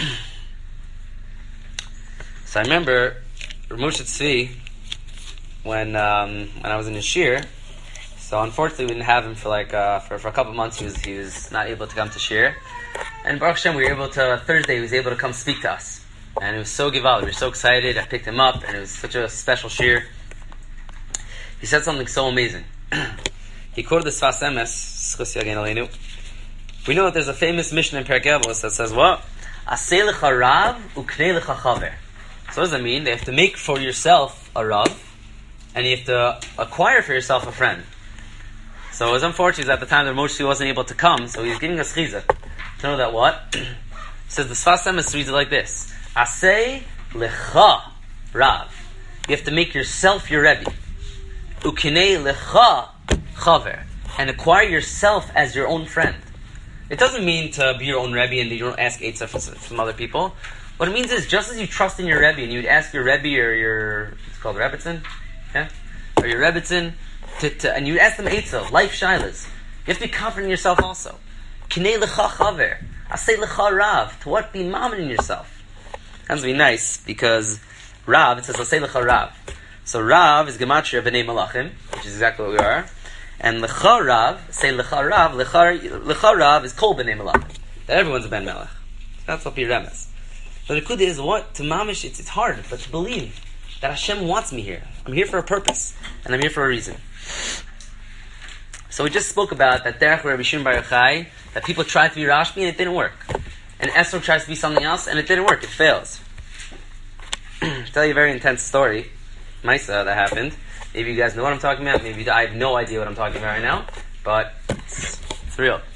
So I remember Moshe Tzvi, when I was in his shir. So unfortunately, we didn't have him for for a couple months. He was not able to come to shir. And Baruch Hashem, Thursday, he was able to come speak to us. And it was so gival. We were so excited. I picked him up, and it was such a special shir. He said something so amazing. He quoted the Sfas Emes. We know that there's a famous mission in Perkei Avos that says, what? Aseh lecha rav uknei lecha chaver. So what does that mean? They have to make for yourself a rav, and you have to acquire for yourself a friend. So it was unfortunate at the time that Moshe wasn't able to come, so he's giving us chizuk. To know that what? It says the Sfas Emes reads it like this. Aseh lecha rav. You have to make yourself your Rebbe. Ukinei lecha chaver. And acquire yourself as your own friend. It doesn't mean to be your own Rebbe and you don't ask Eitzah from other people. What it means is, just as you trust in your Rebbe and you would ask your Rebbe or it's called Rebbitzin, yeah? Or your Rebbitzin, and you would ask them Eitzah, life shilas. You have to be confident in yourself also. Kinei lecha chaver. Aseh lecha rav. To what? Be mammon in yourself. Sounds to be nice, because Rav, it says Aseh lecha rav. So Rav is Gematria b'nei Malachim, which is exactly what we are. And lecha rav, say lecha rav is kol b'nei Malachim. That everyone's a ben melech. That's what Piremes. But the kudi is what? To mamish, it's hard, but to believe that Hashem wants me here. I'm here for a purpose, and I'm here for a reason. So we just spoke about that derech Rabbi Shimon Bar Yochai, that people tried to be Rashbi and it didn't work. And Esrog tries to be something else and it didn't work. It fails. I'll tell you a very intense story, Maisa, that happened. Maybe you guys know what I'm talking about. Maybe I have no idea what I'm talking about right now, but it's real.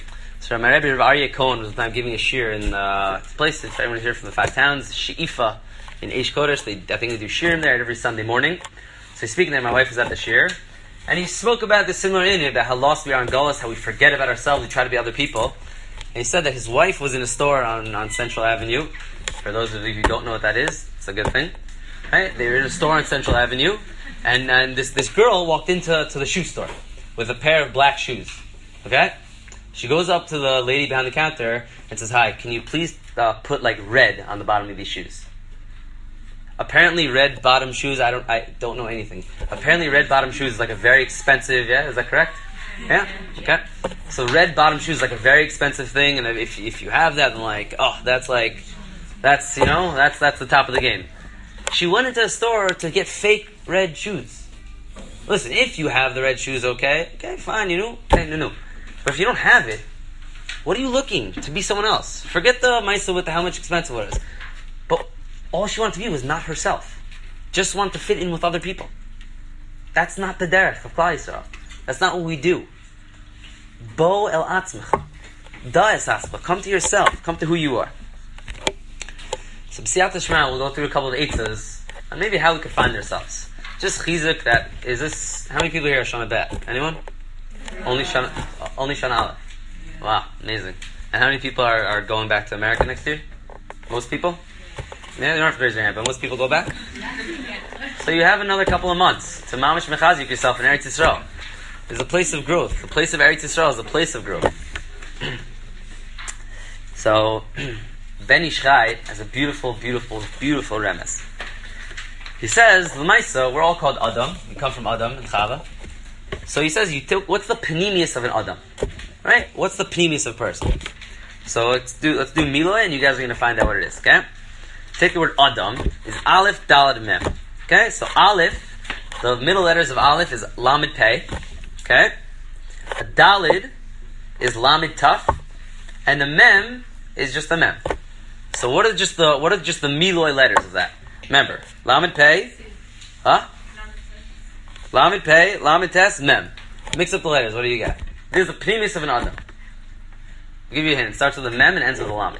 So my Rebbe Rav Aryeh Cohen was giving a shir in this place. If everyone's here from the 5 towns, She'ifa in Eish Kodesh. I think they do shirim there every Sunday morning. So he's speaking there. My wife was at the shir, and he spoke about this similar inyan about how lost we are in Golos, how we forget about ourselves, we try to be other people. And he said that his wife was in a store on Central Avenue. For those of you who don't know what that is, it's a good thing. Right? They were in a store on Central Avenue, and this girl walked into the shoe store with a pair of black shoes. Okay? She goes up to the lady behind the counter and says, "Hi, can you please put like red on the bottom of these shoes?" Apparently, red bottom shoes. I don't know anything. Apparently, red bottom shoes is like a very expensive. Yeah, is that correct? Yeah. Okay. So, red bottom shoes is like a very expensive thing, and if you have that, then that's the top of the game. She went into a store to get fake red shoes. Listen, if you have the red shoes, okay, fine, no. But if you don't have it, what are you looking to be someone else? Forget the Maisa with how much expensive it is. But all she wanted to be was not herself. Just wanted to fit in with other people. That's not the derech of Klal Yisrael. That's not what we do. Bo el atzmach. Da es aspa. Come to yourself. Come to who you are. So B'siyata Shema, we'll go through a couple of eitzahs and maybe how we could find ourselves. Just chizuk that, is this, how many people here are Shana Bet? Anyone? Only Shana Aleph. Wow, amazing. And how many people are going back to America next year? Most people? Yeah, you don't have to raise your hand, but most people go back? So you have another couple of months to mamash mechazik yourself in Eretz Yisrael. It's a place of growth. The place of Eretz Yisrael is a place of growth. So, Ben Ish Chai has a beautiful, beautiful, beautiful remes. He says, L'maisa, we're all called Adam. We come from Adam and Chava. So he says, what's the panemius of an Adam? Right? What's the panemius of a person? So let's do Miloy, and you guys are going to find out what it is, okay? Take the word Adam, is Aleph, Daled, Mem. Okay? So Aleph, the middle letters of Aleph is Lamed Pei. Okay? A Daled is Lamed Taf, and the Mem is just a Mem. So what are just the Miloy letters of that? Remember, Lamed Pei, Lamed Pei, Lamed Tes, Mem. Mix up the letters. What do you got? This is the premise of an Adam. I'll give you a hint. It starts with a Mem and ends with a Lamed.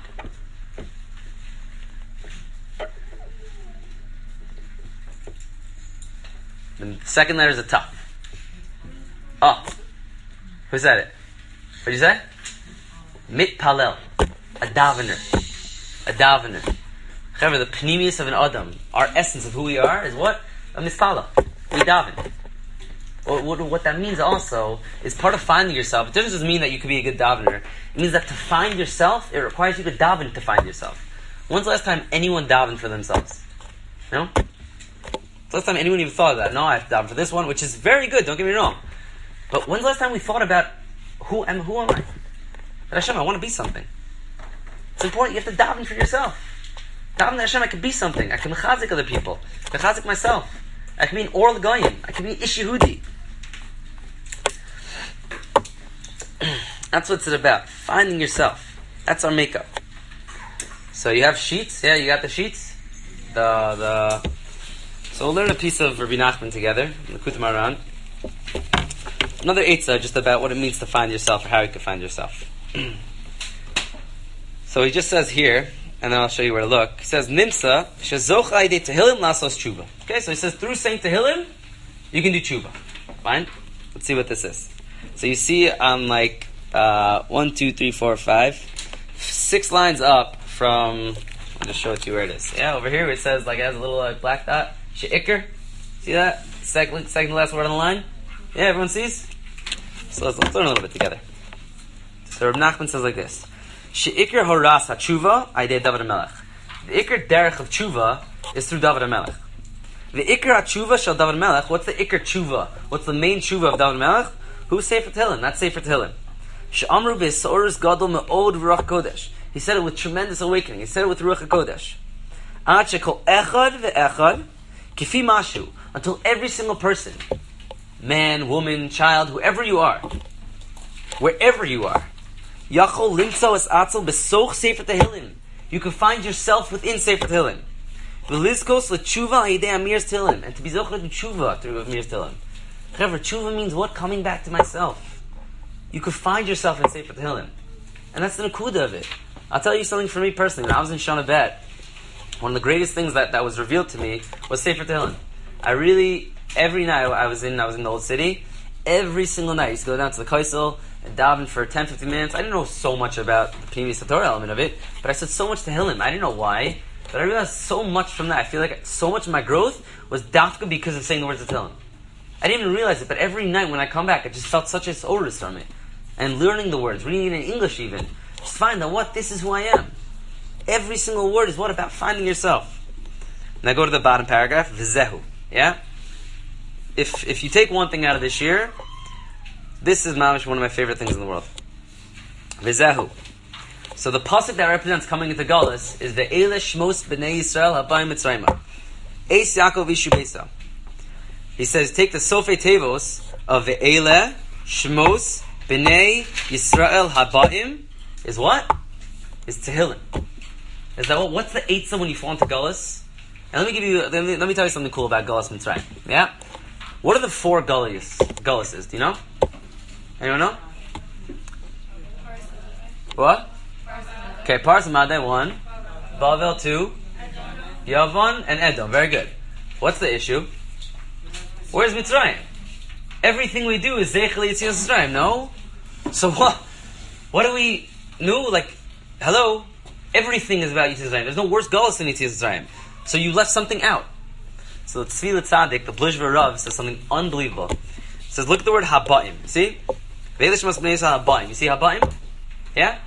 The second letter is a Taf. Oh, who said it? What did you say? Mitpalel, a davener, a davener. However, the panemius of an Adam, our essence of who we are, is what? A mispala. We daven. What that means also is part of finding yourself. It doesn't just mean that you could be a good davener. It means that to find yourself, it requires you to daven to find yourself. When's the last time anyone davened for themselves? No? The last time anyone even thought of that? No, I have to daven for this one, which is very good, don't get me wrong. But when's the last time we thought about who am I? That Hashem, I want to be something. It's important. You have to daven for yourself. Daven to Hashem, I can be something. I can mechazik other people. I can mechazik myself. I can be an oral goyim. I can be Ish Yehudi. That's what it's about. Finding yourself. That's our makeup. So you have sheets. Yeah, you got the sheets. So we'll learn a piece of Rabbi Nachman together. L'Kutei Moharan. Another eitzah just about what it means to find yourself, or how you can find yourself. So he just says here, and then I'll show you where to look. He says, Nimsa, shezoch aidei tehillim lasos tshuva. Okay, so he says, through saying tehillim, you can do tshuva. Fine? Let's see what this is. So you see on 1, 2, 3, 4, 5, 6 lines up from, I'll just show it to you where it is. Yeah, over here it says, it has a little black dot. She'ikr. See that? Second to last word on the line. Yeah, everyone sees? So let's learn a little bit together. So Reb Nachman says like this. She'ikr horas ha-tshuva aydei David HaMelech. The ikr derech of tshuva is through David HaMelech. The ikr ha-tshuva shel David HaMelech, what's the ikr tshuva? What's the main tshuva of David HaMelech? Who's Sefer Tehillim? That's Sefer Tehillim. She'amru b'sorus gadol me'od v'ruach HaKodesh. He said it with tremendous awakening. He said it with Ruach HaKodesh. Ad shekol echad ve'echad kifi mashu. Until every single person, man, woman, child, whoever you are, wherever you are, Yachol limtzo es atzel besoch Sefer Tehillim. You can find yourself within Sefer Tehillim. V'lizkos l'tshuva ha'idei Amir's Tehillim. And to be zocher to tshuva through Amir's Tehillim. However, tshuva means what? Coming back to myself. You can find yourself in Sefer Tehillim. And that's the nakuda of it. I'll tell you something for me personally. When I was in Shana Bet, one of the greatest things that was revealed to me was Sefer Tehillim. I really, every night I was in the Old City, every single night I used to go down to the Kaisel and daven for 10-15 minutes. I didn't know so much about the Pnimi Satorah element of it, but I said so much Tehillim. I didn't know why, but I realized so much from that. I feel like so much of my growth was dafka because of saying the words of Tehillim. I didn't even realize it, but every night when I come back, I just felt such a sorus from it. And learning the words, reading it in English even, just find out this is who I am. Every single word is about finding yourself. Now go to the bottom paragraph, v'zehu. Yeah? If you take one thing out of this year, this is mamish one of my favorite things in the world. V'zehu. So the pasuk that represents coming into Galus is ve'ele shmos b'nei Yisrael habayim mitzrayma. Eis Yaakov ishu beisa. He says, take the Sofei Tevos of ve'ele shmos b'nei Yisrael habayim is what? Is Tehillim. Is that what's the eitzah when you fall into Galus? And let me tell you something cool about Galus Mitzrayim. Yeah? What are the 4 Galuses? Do you know? Anyone know? What? Okay, Parsa Madai 1, Bavel 2, Yavan, and Edom. Very good. What's the issue? Where's Mitzrayim? Everything we do is Zeichel Yitzias Mitzrayim, no? So what do we know? Hello? Everything is about Yitzias Mitzrayim. There's no worse Galus than Yitzias Mitzrayim. So you left something out. So the Tzvi L'Tzadik, the Blizhva Rav, says something unbelievable. He says, look at the word Habayim. See? Ve'elish mas b'nei Yisrael Habayim. You see Habayim? Yeah?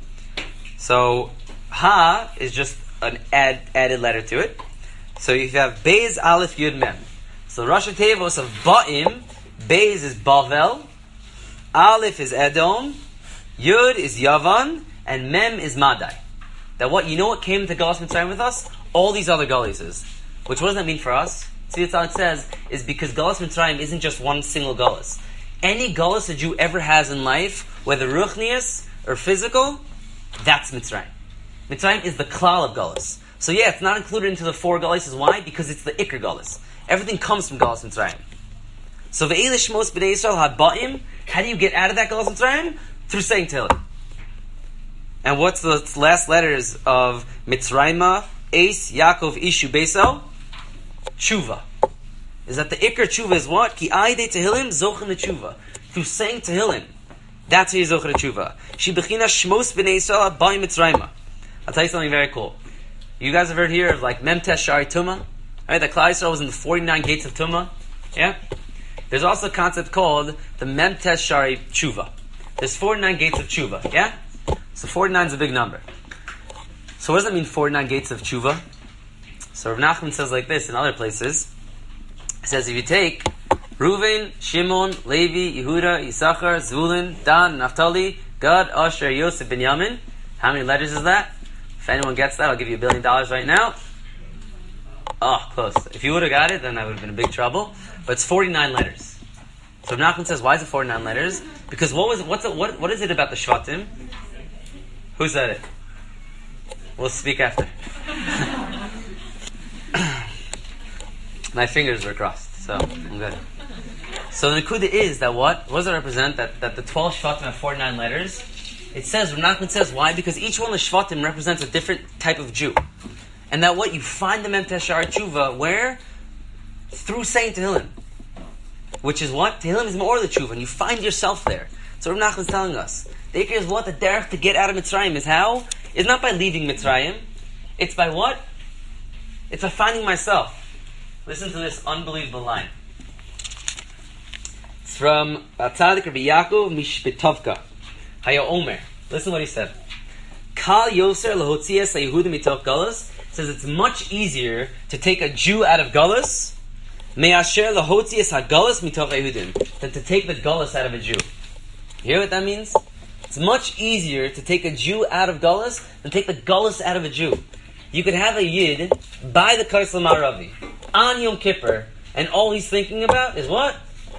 So, Ha is just an added letter to it. So you have Beis Aleph Yud Mem. So Rosh Tevos of Ba'im, Beis is Bavel, Aleph is Edom, Yud is Yavan, and Mem is Madai. That what came to Galus Mitzrayim with us? All these other Galuses. Which what does that mean for us? See, that's all it says, is because Galus Mitzrayim isn't just one single Galus. Any Galus a Jew ever has in life, whether ruchnius or physical, that's Mitzrayim. Mitzrayim is the klal of Galus. So yeah, it's not included into the 4 Galuses. Why? Because it's the Iker Galus. Everything comes from Galus Mitzrayim. So ve'ele shmos b'nei Yisrael haba'im, how do you get out of that Galus Mitzrayim? Through saying Tehillim. And what's the last letters of Mitzrayma, Eis, Yaakov, Ishu, Beisel? Tshuva. Is that the Iker Tshuva is what? Ki aidei Tehillim zochen Tshuva. Through saying Tehillim. That's how you zochen Tshuva. Shi bechina shmos b'nei Yisrael haba'im Mitzrayma. I'll tell you something very cool. You guys have heard here of Memtesh Shari Tumah? Right? That Klal Yisrael was in the 49 gates of Tumah. Yeah? There's also a concept called the Memtesh Shari Tshuva. There's 49 gates of Tshuva. Yeah? So 49 is a big number. So what does that mean, 49 gates of Tshuva? So Rav Nachman says like this in other places. He says if you take Reuven, Shimon, Levi, Yehuda, Yisachar, Zvulun, Dan, Naphtali, Gad, Asher, Yosef, Binyamin. How many letters is that? If anyone gets that, I'll give you $1 billion right now. Oh, close. If you would have got it, then I would have been in big trouble. But it's 49 letters. So Rav Nachman says, why is it 49 letters? Because what is it about the Shvatim? Who said it? We'll speak after. My fingers were crossed, so I'm good. So the Nakuda is that what does it represent? That the 12 Shvatim have 49 letters. It says, Rav Nachman says, why? Because each one of the Shvatim represents a different type of Jew. And that what you find the Memtesh Shari Tshuva, where? Through saying Tehillim. Which is what? Tehillim is more the Tshuva, and you find yourself there. So Rav Nachman is telling us. The Iker is what? The derech to get out of Mitzrayim is how? It's not by leaving Mitzrayim. It's by what? It's by finding myself. Listen to this unbelievable line. It's from Tzadik Rabbi Yaakov Mishbetovka. Haya Omer. Listen what he said. Kal Yoser lahotzias haYehudim mitoch Galus. Says it's much easier to take a Jew out of Galus me'asher lahotzias haGalus mitoch haYehudim than to take the Galus out of a Jew. You hear what that means? It's much easier to take a Jew out of Galus than take the Galus out of a Jew. You could have a Yid by the Kaisel Maravi on Yom Kippur, and all he's thinking about is what?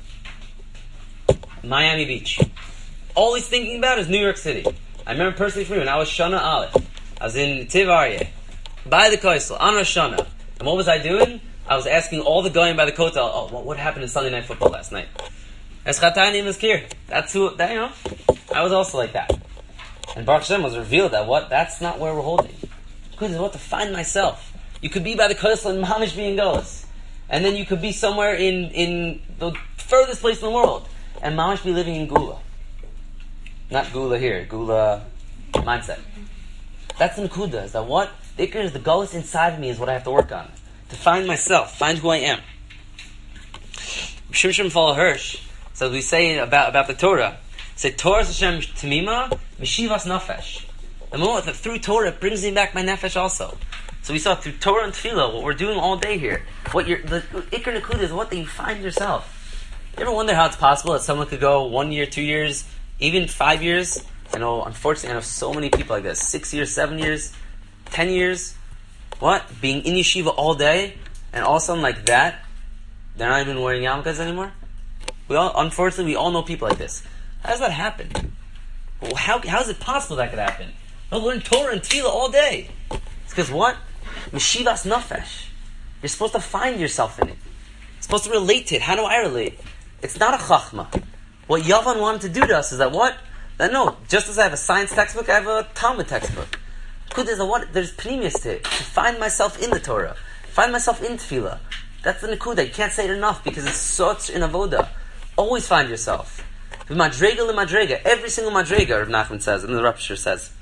Miami Beach. All he's thinking about is New York City. I remember personally for me when I was Shana Aleph, I was in Tiv Aryeh, by the Kaisel, on Rosh Hashanah. And what was I doing? I was asking all the going by the Kotel, what happened in Sunday Night Football last night? Eschatani Maskir. That's who, I was also like that. And Baruch Hashem was revealed that what? That's not where we're holding. Because what? To find myself. You could be by the Kodesh and Mamish being Golas. And then you could be somewhere in the furthest place in the world. And Mamish be living in Gula. Not Gula here. Gula mindset. That's the Nakuda. Is that what? The Ikar is the Golas inside of me is what I have to work on. To find myself. Find who I am. Shimshon Fall Hirsch. So we say about the Torah. Say Torah Hashem Tamima Meshivas Nafesh. The moment that through Torah it brings me back my nefesh also. So we saw through Torah and Tefillah what we're doing all day here. What the Ikar Nakuda is what that you find yourself. You ever wonder how it's possible that someone could go 1 year, 2 years, even 5 years? Unfortunately, I know so many people like this. 6 years, 7 years, 10 years. What? Being in yeshiva all day, and all of a sudden like that, they're not even wearing yarmulkes anymore? Unfortunately, we all know people like this. How does that happen? Well, how is it possible that could happen? They'll learn Torah and Tefillah all day. It's because what? Meshivas nafesh. You're supposed to find yourself in it. You're supposed to relate to it. How do I relate? It's not a chachma. What Yavan wanted to do to us is that what? That no, just as I have a science textbook, I have a Talmud textbook. There's pnimius to it. To find myself in the Torah. Find myself in Tefillah. That's the Nakuda. You can't say it enough because it's such an avoda. Always find yourself. Madrega lemadrega. Every single madrega, Rav Nachman says, and the Rapture says.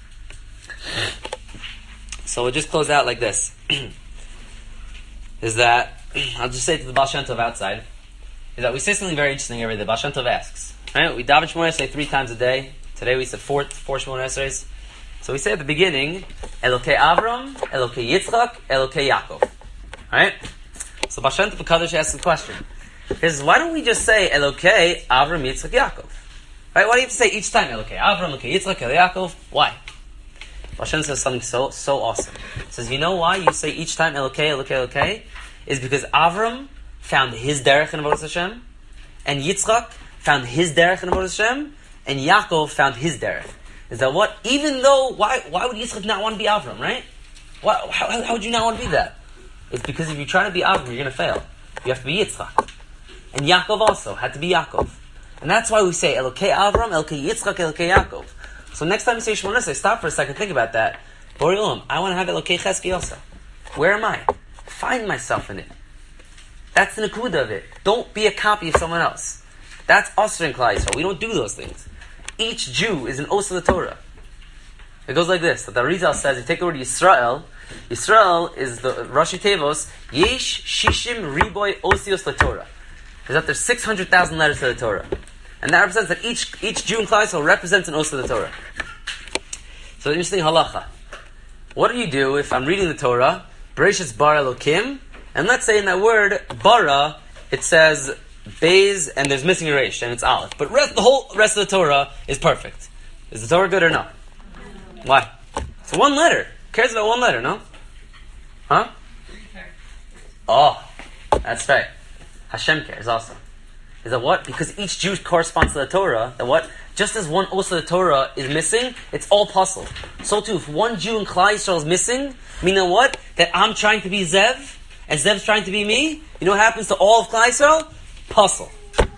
So we'll just close out like this. Is that, I'll just say to the Baal Shem Tov outside, is that we say something very interesting every day. The Baal Shem Tov asks. Right? We daven Shmoneh Esrei 3 times a day. Today we said 4 Shmoneh Esreis. So we say at the beginning, Elokei Avram, Elokei Yitzchak, Elokei Yaakov. Right? So Baal Shem Tov HaKadosh asks the question. Is why don't we just say Elokei Avram, Yitzchak, Yaakov? Right? Why do you have to say each time Elokei Avram, Elokei Yitzchak, Elokei Yaakov? Why? Baal Shem says something so awesome. He says, you know why you say each time Elokei, Elokei, Elokei? Is because Avram found his derech in Avodas Hashem, and Yitzchak found his derech in Avodas Hashem, and Yaakov found his derech. Is that what? Even though, why would Yitzchak not want to be Avram, right? How would you not want to be that? It's because if you try to be Avram, you're going to fail. You have to be Yitzchak. And Yaakov also had to be Yaakov. And that's why we say Elokei Avram, Elokei Yitzchak, Elokei Yaakov. So next time you say Shmoneh Esrei, stop for a second, think about that. Borei Olam, I want to have Elokei Chesky also. Where am I? Find myself in it. That's the Nakuda of it. Don't be a copy of someone else. That's Osir and Klal Yisrael. We don't do those things. Each Jew is an Os of the Torah. It goes like this. The Arizal says, you take the word Yisrael. Yisrael is the Rashi Tevos, Yesh Shishim Riboy Osios LaTorah. Is that there's 600,000 letters to the Torah. And that represents that each Jew in Klal Yisrael represents an Os of the Torah. So interesting halacha. What do you do if I'm reading the Torah, Bereshis bara Elokim, and let's say in that word, bara, it says Beis, and there's missing a resh, and it's Aleph. But the whole rest of the Torah is perfect. Is the Torah good or no? Why? It's one letter. Who cares about one letter, no? Huh? Oh, that's right. Hashem cares also. Is that what? Because each Jew corresponds to the Torah, that what? Just as one os of the Torah is missing, it's all puzzle. So too, if one Jew in Klal Yisrael is missing, meaning what? That I'm trying to be Zev, and Zev's trying to be me, you know what happens to all of Klal Yisrael? Puzzle.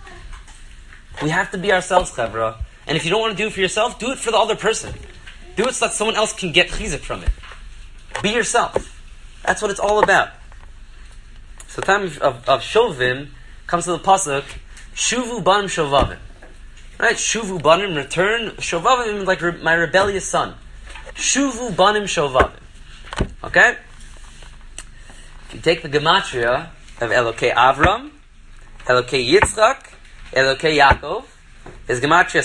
We have to be ourselves, Chevra. And if you don't want to do it for yourself, do it for the other person. Do it so that someone else can get chizuk from it. Be yourself. That's what it's all about. So the time of Shovim comes to the pasuk, Shuvu banim shovavim. Right? Shuvu banim, return. Shovavim, like my rebellious son. Shuvu banim shovavim. Okay? If you take the gematria of Elokei Avram, Elokei Yitzchak, Elokei Yaakov, his gematria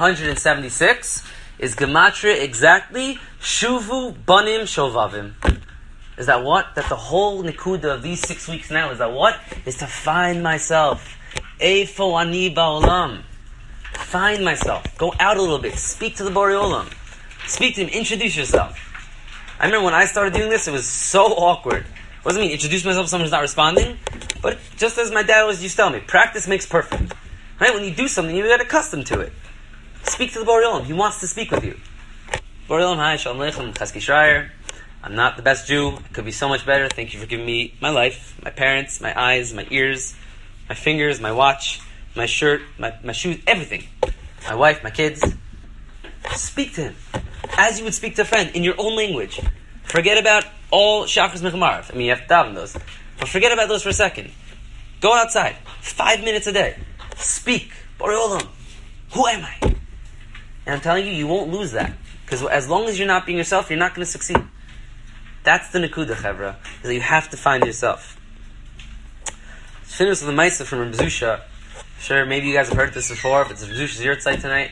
776, is gematria exactly Shuvu banim shovavim. Is that what? That the whole nikuda of these 6 weeks now is that what? Is to find myself. Eifo ani ba'olam. Find myself. Go out a little bit. Speak to the Borei Olam. Speak to him. Introduce yourself. I remember when I started doing this, it was so awkward. What does it mean? Introduce myself to someone who's not responding? But just as my dad always used to tell me, practice makes perfect. Right? When you do something, you get accustomed to it. Speak to the Borei Olam. He wants to speak with you. Borei Olam, hi, Shalom Aleichem, Chesky Schreier. I'm not the best Jew. I could be so much better. Thank you for giving me my life, my parents, my eyes, my ears, my fingers, my watch, my shirt, my shoes, everything. My wife, my kids. Speak to him as you would speak to a friend in your own language. Forget about all Shachris Mechamarav. You have to daven those. But forget about those for a second. Go outside. 5 minutes a day. Speak. Borei Olam. Who am I? And I'm telling you, you won't lose that. Because as long as you're not being yourself, you're not going to succeed. That's the Nakuda, Chevra. Is that you have to find yourself. Let's finish with the Maisa from Reb Zusha. Sure, maybe you guys have heard this before, but it's Reb Zusha's Yurtzeit tonight.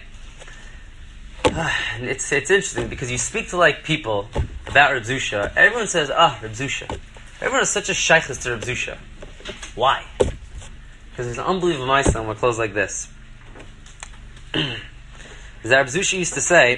And it's interesting because you speak to people about Reb Zusha. Everyone says, Reb Zusha. Everyone has such a shaykhus to Reb Zusha. Why? Because there's an unbelievable Maisa, and we'll close like this. As Reb Zusha used to say,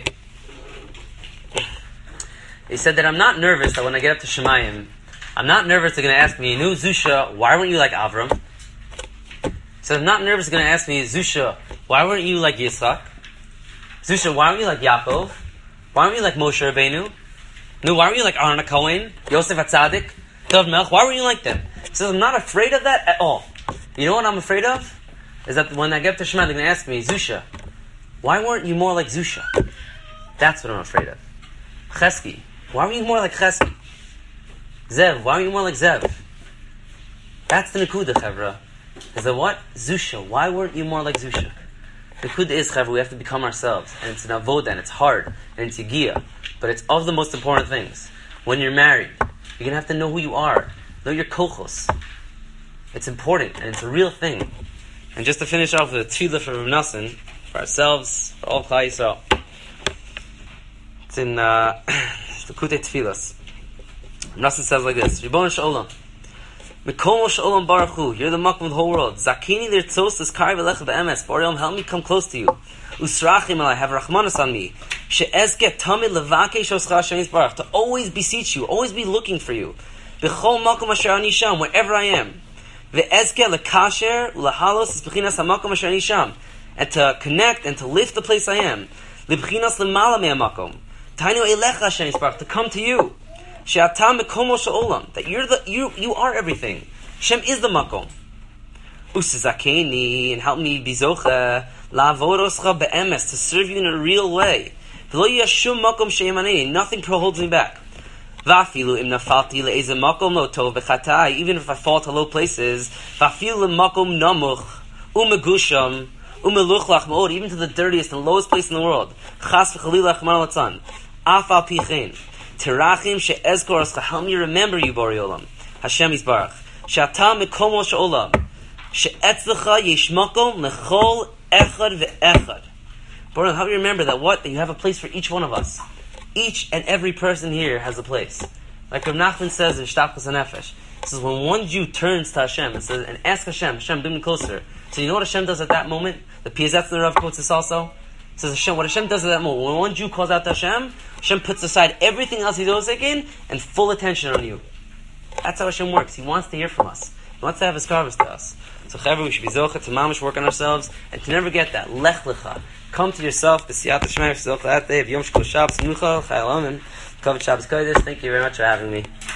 he said that I'm not nervous that when I get up to Shemayim, I'm not nervous they're going to ask me, Zusha, why weren't you like Avram? He said, I'm not nervous they're going to ask me, Zusha, why weren't you like Yitzchak? Zusha, why weren't you like Yaakov? Why weren't you like Moshe Rabbeinu? No, why weren't you like Aaron HaKohen, Yosef HaTzadik, David Melch? Why weren't you like them? He says, I'm not afraid of that at all. You know what I'm afraid of? Is that when I get up to Shemayim, they're going to ask me, Zusha, why weren't you more like Zusha? That's what I'm afraid of. Chesky, why were you more like Chesky? Zev, why were you more like Zev? That's the Nakuda, Chevra. Is that what? Zusha, why weren't you more like Zusha? The Nakuda is, Chevra, we have to become ourselves. And it's an avoda, and it's hard, and it's yigiyah. But it's of the most important things. When you're married, you're going to have to know who you are. Know your kochos. It's important, and it's a real thing. And just to finish off with a tefillah for Rav Nassan, for ourselves, for all Klal Yisrael. It's in the Kutei Tefillas. Nassim says like this: Ribono shel Olam, Mikol shel Olam Baruch Hu, you're the Makom of the whole world. Zakini lirtzos l'skari v'lecha be'emes. Borei Olam, help me come close to you. Usrachim alai, have rachmanos on me. She'ezke tamid levakesh oscha Hashem Yisbarach, to always beseech you, always be looking for you. B'chol makom asher ani sham, wherever I am. Ve'ezke lekasher u'lahalos es b'chinas hamakom asher ani sham, and to connect and to lift the place I am. Libchinas lemala me'amakom. Tainu elecha Hashem Yisbarach, to come to you. She'atam mekomo she'olam, that you are everything. Hashem is the makom. Usizakeni, and help me bizocha la'avodoscha be'emes, to serve you in a real way. V'lo yashum makom she'emanei, nothing holds me back. Va'afilu im nafalti le'eze makom lo tov v'chatai, even if I fall to low places. Va'afilu makom namuch u'megusham u'meluchlach ma'od, even to the dirtiest and lowest place in the world. Chas v'chalilach ma'alatzan. Afal pichein. Terachim she'ezkor oscha, help me remember you, Borei Olam. Hashem Yisbarach. She'atam mekomo she'olam. She'etzlecha yesh makom lechol echad ve'echad. Borei Olam, help me remember that that you have a place for each one of us. Each and every person here has a place. Like Rav Nachman says in Shtachos HaNefesh, it says when one Jew turns to Hashem and asks Hashem, bring me closer. So you know what Hashem does at that moment? The Piazetzner Rav quotes this also. It says what Hashem does at that moment, when one Jew calls out to Hashem, Hashem puts aside everything else he's always taking and full attention on you. That's how Hashem works. He wants to hear from us. He wants to have his karvas to us. So Chaver, we should be zocha to mamish, work on ourselves, and to never get that lech lecha. Come to yourself, b'siyat Hashem, zocha that day of Yom Shkol Shabbos, Nuchal, Chayil Amen, Kavod Shabbos Kodesh. Thank you very much for having me.